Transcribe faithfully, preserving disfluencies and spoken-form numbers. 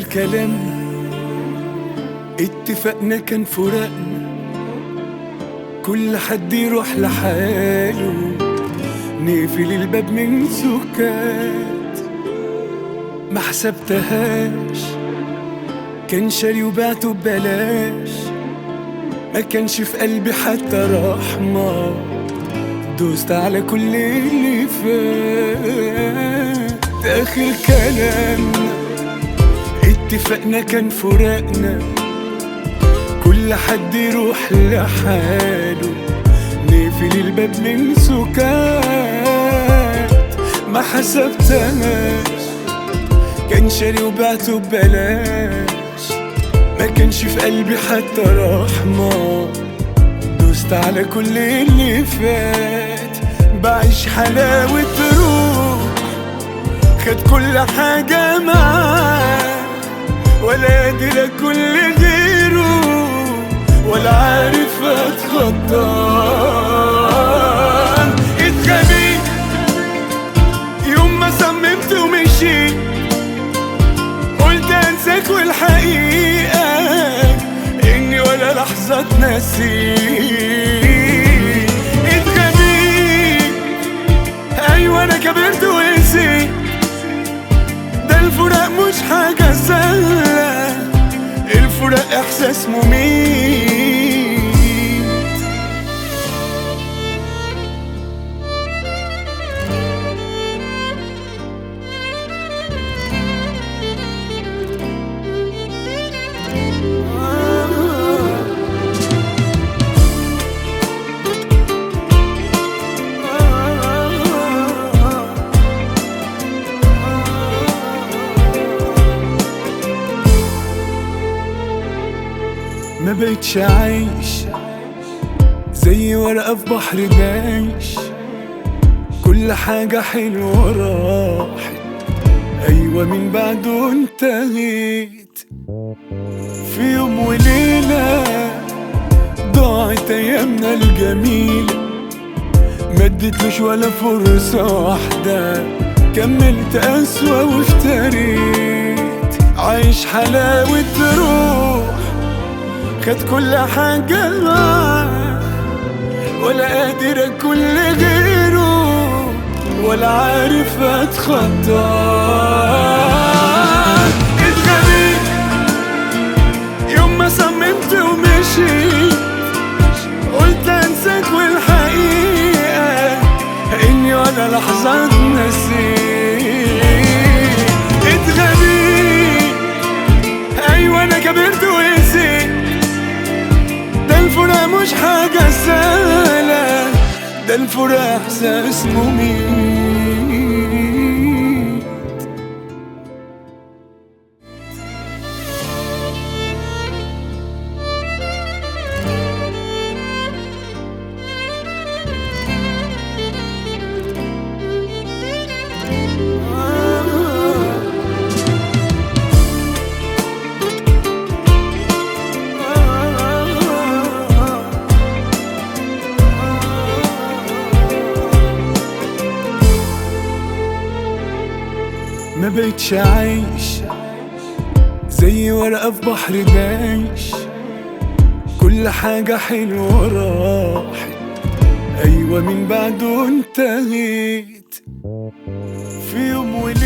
كلامنا اتفقنا كان فراقنا، كل حد يروح لحاله، نقفل الباب من سكات. ما حسبتهاش، كان شاري وبعته ببلاش، ما كانش في قلبي حتى رحمة، دوست على كل اللي فات. آخر كلامنا اتفقنا كان فراقنا، كل حد يروح لحاله، نقفل الباب من سكات. ما حسبتهاش، كان شاري وبعته ببلاش، ما كانش في قلبي حتى رحمة، دوست على كل اللي فات. بعيش حلاوة روح، خد كل حاجة معاه، ولا قادر كل غيره، ولا عارف اتخطاه. اتغبيت يوم ما صممت ومشيت، قلت انساك والحقيقة اني ولا لحظة نسيت. اتغبيت ايوه انا كبرت ونسيت، ده الفراق مش حاجة سهلة، الفراق احساس مميت. ما بقتش عايش زي ورقة في بحر بايش، كل حاجة حلوة راحت، أيوة من بعده انتهيت. في يوم وليلة ضاعت أيامنا الجميلة، ما اديتلوش ولا فرصة واحدة، كملت أسوأ وافتريت. عايش حلاوة روح، خد كل حاجة معاه، ولا قادر كل غيره، ولا عارف اتخطاه. اتغبيت يوم ما صممت ومشيت، قلت انساك والحقيقة اني ولا لحظة نسيت. اتغبيت ايوه انا كبرت ونسيت، ده الفراق مش حاجة سهلة، ده الفراق احساس مميت. ما بقتش عايش زي ورقة في بحر بايش، كل حاجة حلوة راحت، أيوة من بعده انتهيت. في يوم